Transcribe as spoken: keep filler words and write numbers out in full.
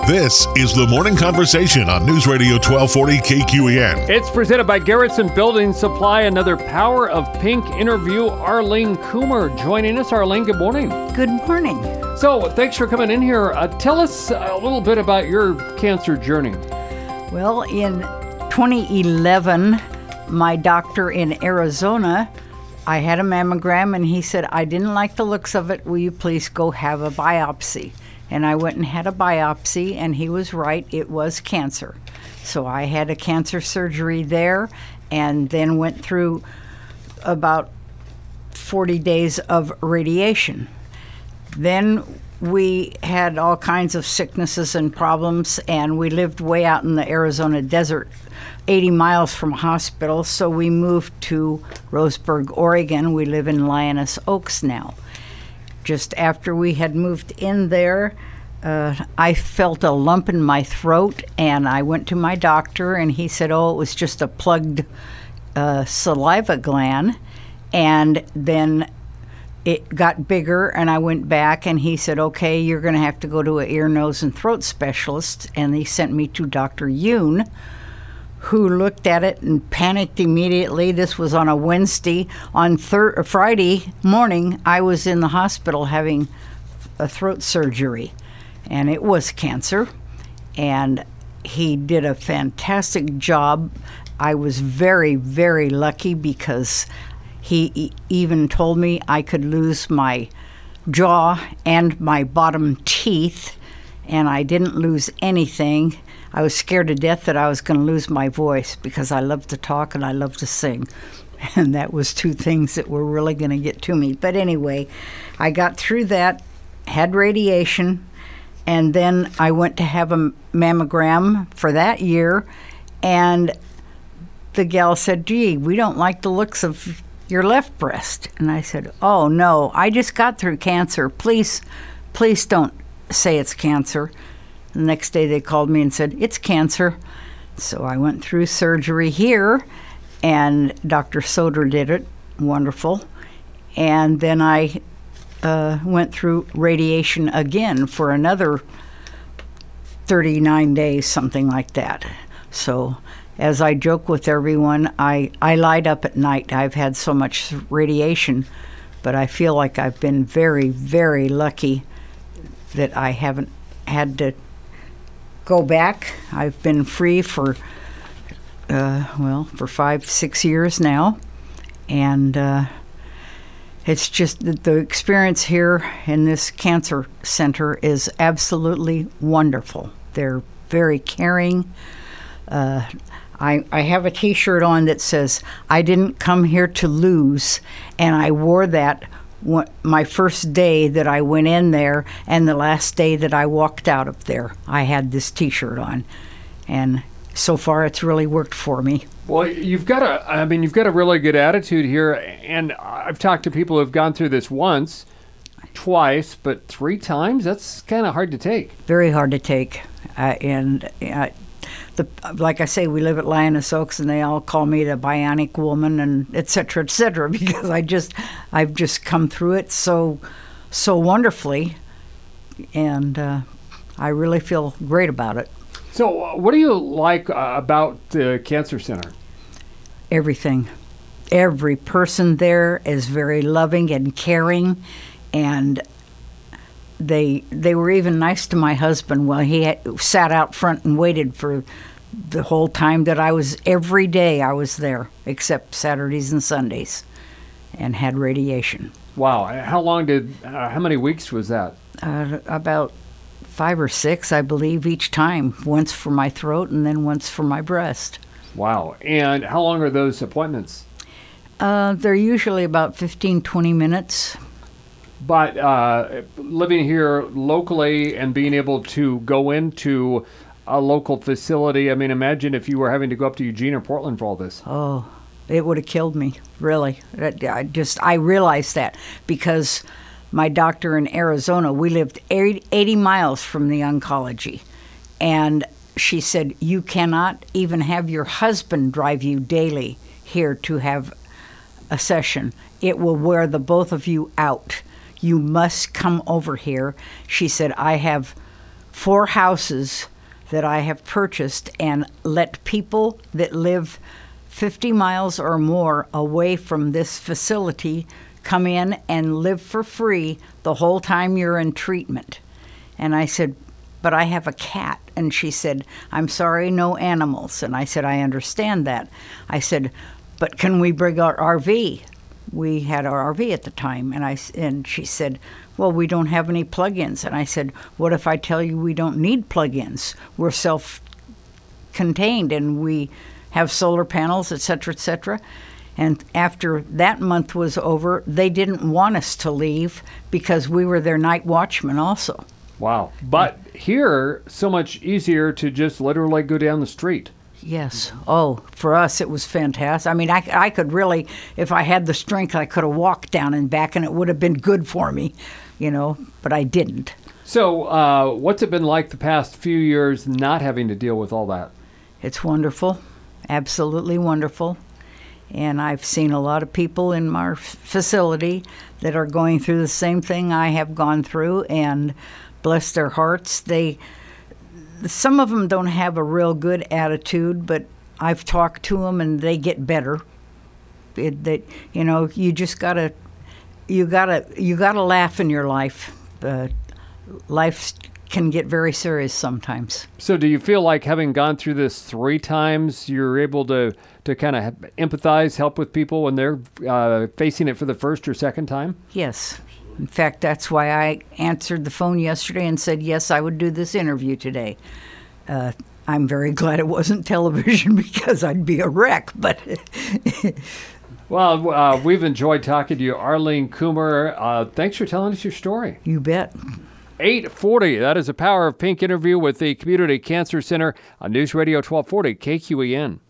This is the Morning Conversation on News Radio twelve forty K Q E N. It's presented by Garrison Building Supply. Another Power of Pink interview. Arlene Coomer joining us. Arlene, good morning. Good morning. So, thanks for coming in here. Uh, tell us a little bit about your cancer journey. Well, in twenty eleven, my doctor in Arizona, I had a mammogram, and he said, I didn't like the looks of it. Will you please go have a biopsy? And I went and had a biopsy, and he was right. It was cancer. So I had a cancer surgery there, and then went through about forty days of radiation. Then we had all kinds of sicknesses and problems, and we lived way out in the Arizona desert, eighty miles from a hospital, so we moved to Roseburg, Oregon. We live in Lioness Oaks now. Just after we had moved in there, uh, I felt a lump in my throat, and I went to my doctor, and he said, oh, it was just a plugged uh, saliva gland. And then it got bigger, and I went back, and he said, okay, you're going to have to go to an ear, nose, and throat specialist. And he sent me to Doctor Yoon, who looked at it and panicked immediately. This was on a Wednesday. On thir- Friday morning, I was in the hospital having a throat surgery, and it was cancer. And he did a fantastic job. I was very, very lucky because he e- even told me I could lose my jaw and my bottom teeth, and I didn't lose anything. I was scared to death that I was going to lose my voice because I love to talk and I love to sing. And that was two things that were really going to get to me. But anyway, I got through that, had radiation, and then I went to have a mammogram for that year. And the gal said, gee, we don't like the looks of your left breast. And I said, oh, no, I just got through cancer. Please, please don't say it's cancer. The next day they called me and said, it's cancer. So I went through surgery here, and Doctor Soder did it. Wonderful. And then I uh, went through radiation again for another thirty-nine days, something like that. So as I joke with everyone, I, I light up at night. I've had so much radiation, but I feel like I've been very, very lucky that I haven't had to go back. I've been free for, uh, well, for five, six years now. And uh, it's just that the experience here in this cancer center is absolutely wonderful. They're very caring. Uh, I, I have a T-shirt on that says, I didn't come here to lose, and I wore that my first day that I went in there, and the last day that I walked out of there, I had this T-shirt on, and so far it's really worked for me. Well, you've got a, I mean, you've got a really good attitude here, and I've talked to people who have gone through this once, twice, but three times. That's kind of hard to take. Very hard to take, uh, and uh, the like I say, we live at Lioness Oaks, and they all call me the bionic woman, and et cetera, et cetera, because I just, I've just come through it so, so wonderfully, and uh, I really feel great about it. So, uh, what do you like uh, about the Cancer Center? Everything. Every person there is very loving and caring, and they they were even nice to my husband while he had, sat out front and waited for the whole time that I was, every day I was there, except Saturdays and Sundays, and had radiation. Wow. How long did, uh, how many weeks was that? Uh, about five or six, I believe, each time. Once for my throat and then once for my breast. Wow. And how long are those appointments? Uh, they're usually about fifteen, twenty minutes. But uh, living here locally and being able to go into a local facility, I mean, imagine if you were having to go up to Eugene or Portland for all this. Oh, it would have killed me, really. I just, I realized that because my doctor in Arizona, we lived eighty miles from the oncology. And she said, you cannot even have your husband drive you daily here to have a session. It will wear the both of you out. You must come over here. She said, I have four houses that I have purchased and let people that live fifty miles or more away from this facility come in and live for free the whole time you're in treatment. And I said, but I have a cat. And she said, I'm sorry, no animals. And I said, I understand that. I said, but can we bring our R V? We had our R V at the time. And I and she said, well, we don't have any plug-ins. And I said, what if I tell you we don't need plug-ins? We're self-contained and we have solar panels, et cetera, et cetera. And after that month was over, they didn't want us to leave because we were their night watchman also. Wow. But here, so much easier to just literally go down the street. Yes. Oh, for us, it was fantastic. I mean, I, I could really, if I had the strength, I could have walked down and back, and it would have been good for me, you know, but I didn't. So uh, what's it been like the past few years not having to deal with all that? It's wonderful. Absolutely wonderful. And I've seen a lot of people in our facility that are going through the same thing I have gone through, and bless their hearts, they, some of them don't have a real good attitude, but I've talked to them and they get better. It, that you know, you just gotta, you gotta, you gotta laugh in your life. Uh, life can get very serious sometimes. So do you feel like having gone through this three times, you're able to, to kind of empathize, help with people when they're uh, facing it for the first or second time? Yes. In fact, that's why I answered the phone yesterday and said, yes, I would do this interview today. Uh, I'm very glad it wasn't television because I'd be a wreck, but... Well, uh, we've enjoyed talking to you, Arlene Coomer. Uh, thanks for telling us your story. You bet. eight forty, that is a Power of Pink interview with the Community Cancer Center on News Radio twelve forty K Q E N.